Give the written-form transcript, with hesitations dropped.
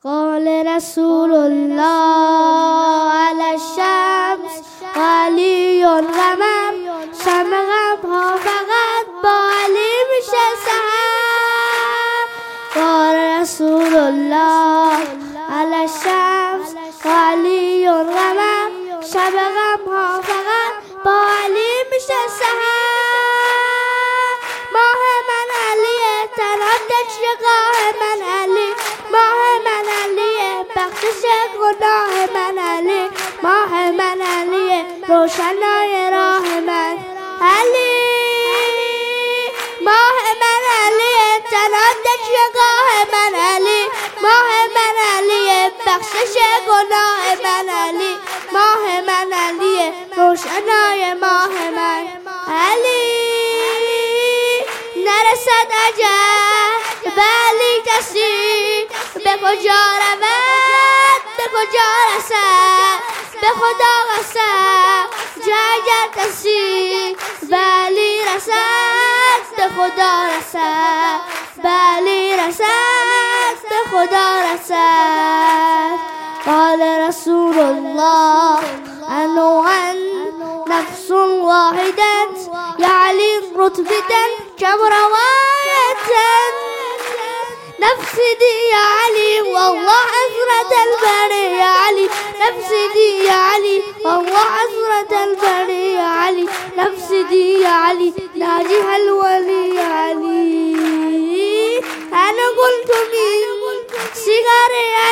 قال رسول الله على الشمس وعلی غمم شمع غمها فقط با علی میشه سحر. قال رسول الله على الشمس وعلی غمم شمع غمها فقط با علی میشه سحر. ماه من علیه تنها دشگاه من علی، ماه من علیه بخشش گناه من علی، ماه من علیه روشنای راه من علی، ماه من علیه تنها دشگاه من علی، ماه من علیه بخشش گناه من علی، ماه من علیه روشنای ماه من علی. نرسد اجل به علی کسی، به کجا رود به کجا رسد، به خدا قسم اگر کسی به علی رسد به خدا رسد، به علی رسد به خدا رسد. قال رسول الله أنوعا نفس واحدة يعلي رتبة كم رواية، نفسي دي يا علي والله حسرة البري يا علي، نفسي دي يا علي والله حسرة البري يا علي، نفسي دي يا علي ناجح الولي يا علي. أنا قلت من صغر